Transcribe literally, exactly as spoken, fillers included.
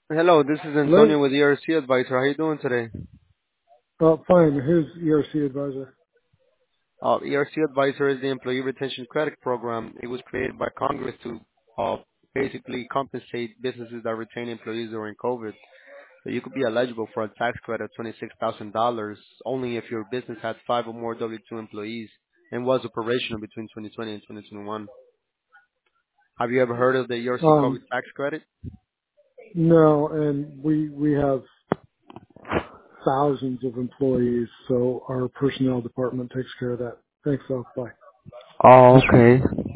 Hello, this is Hello? Antonio with E R C Advisor. How you doing today? Uh, fine. Who's E R C advisor? Uh, E R C Advisor is the Employee Retention Credit Program. It was created by Congress to uh, basically compensate businesses that retain employees during COVID. So you could be eligible for a tax credit of twenty-six thousand dollars only if your business had five or more W two employees and was operational between twenty twenty and twenty twenty-one. Have you ever heard of the E R C COVID Um, tax credit? no, and we, we have thousands of employees, so our personnel department takes care of that. Thanks, though. Bye. Oh, okay.